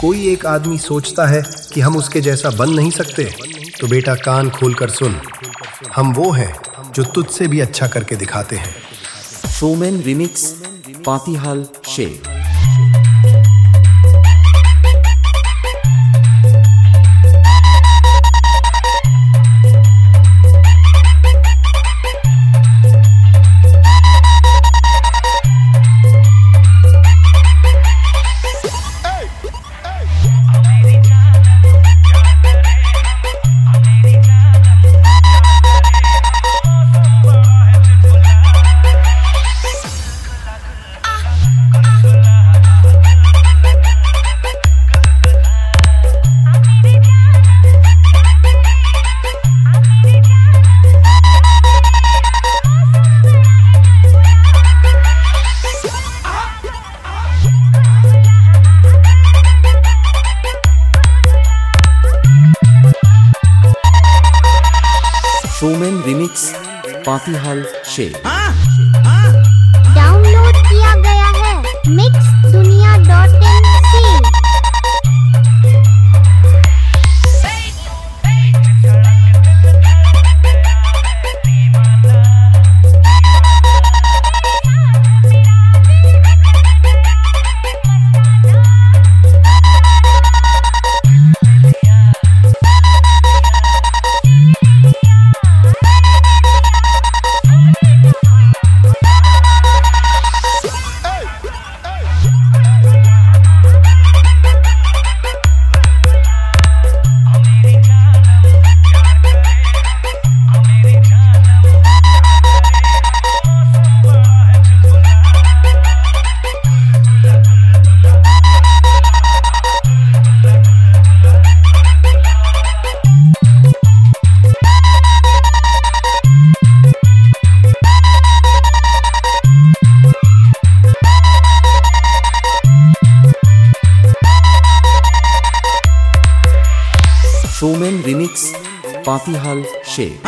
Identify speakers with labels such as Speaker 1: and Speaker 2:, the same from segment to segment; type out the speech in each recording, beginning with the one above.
Speaker 1: कोई एक आदमी सोचता है कि हम उसके जैसा बन नहीं सकते, तो बेटा कान खोलकर सुन, हम वो हैं जो तुझसे भी अच्छा करके दिखाते हैं।
Speaker 2: शोमैन रिमिक्स पातिहाल शेर। शोमैन रिमिक्स पातिहाल शेर।
Speaker 3: डाउनलोड किया गया है mixdunia.in से।
Speaker 2: शोमैन रिमिक्स पातिहाल शेर।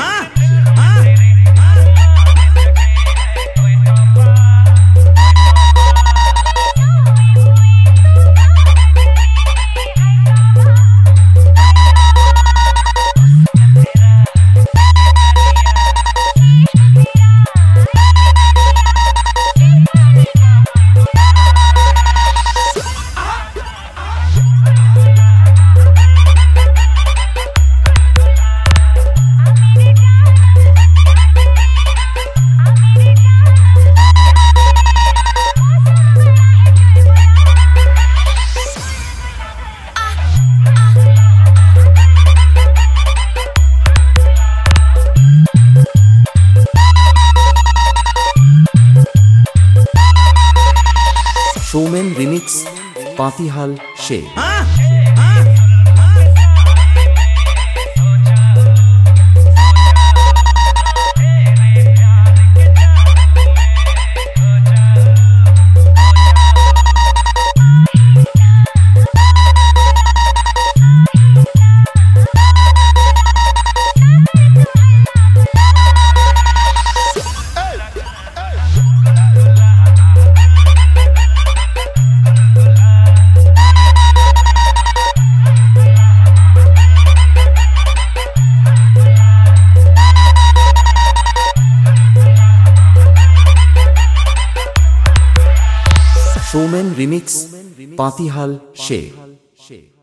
Speaker 2: शोमैन रिमिक्स पातिहाल शेर। शोमैन रिमिक्स पातिहाल शेर।